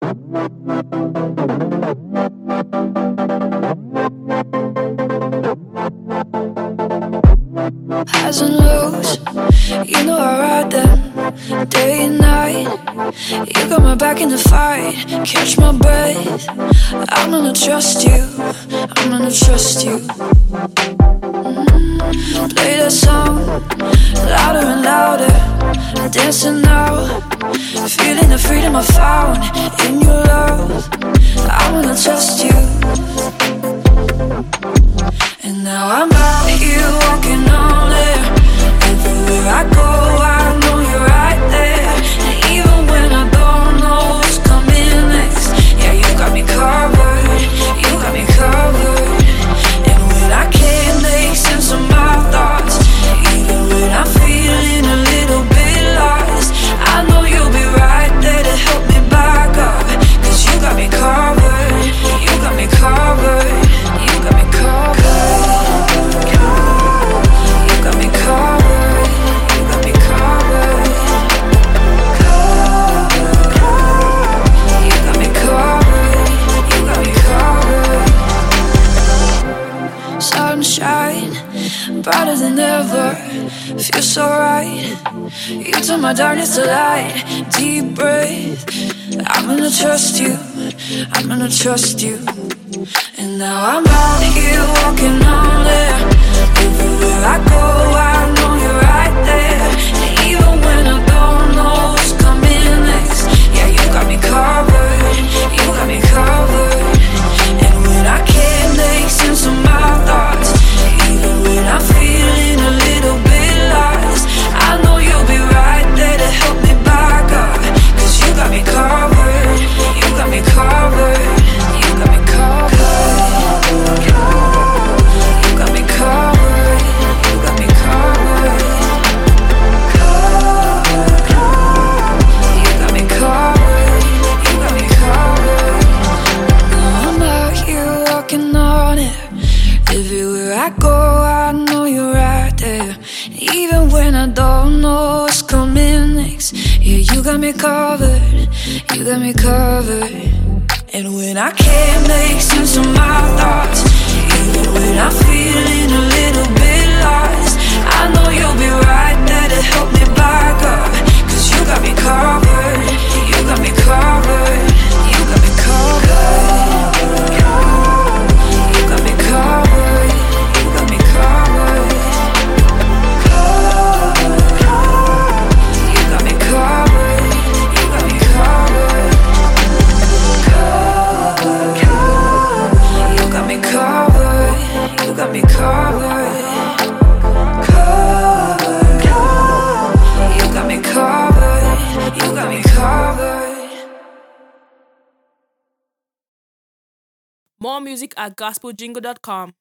Highs and lows, you know I ride them day and night. You got my back in the fight, catch my breath. I'm gonna trust you, I'm gonna trust you. Play that song, louder and louder. Dancing now, feeling the freedom I found in your love. I'm gonna trust you. And now I'm out here walking on air. Everywhere I go, I know you're right there. And even when I don't know what's coming next, yeah, you got me covered, you got me covered. And when I can't make sense of my thoughts, even when I'm feeling a little bit lost, I know you'll be right there to help me back up. 'Cause you got me covered, you got me covered, you got me covered. Sunshine, brighter than ever, feels so right. You turn my darkness to light. Deep breath, I'm gonna trust you, I'm gonna trust you. And now I'm out here walking on air. Everywhere I go, I know you're right there. And even when I don't know what's coming next, yeah, you got me covered, you got me covered. And when I can't make sense of my thoughts, even when I'm feeling a little bit lost, I know you'll be right there to help me back up. 'Cause you got me covered, you got me covered, you got me covered. You got me covered, you got me covered. You got me covered, you got me covered. Now I'm out here walking on it. Everywhere I go, I know you're right there. Even when I don't know what's coming next, yeah, you got me covered, you got me covered. And when I can't make sense of my thoughts, even when I'm feeling a little bit lost, I know you'll be right there to help me back up. 'Cause you got me covered, you got me covered, you got me covered. You got me covered, you got me covered. You got me covered, you got me covered. You got me covered, you got me covered. You got me covered, you got me covered. More music at gospeljingle.com.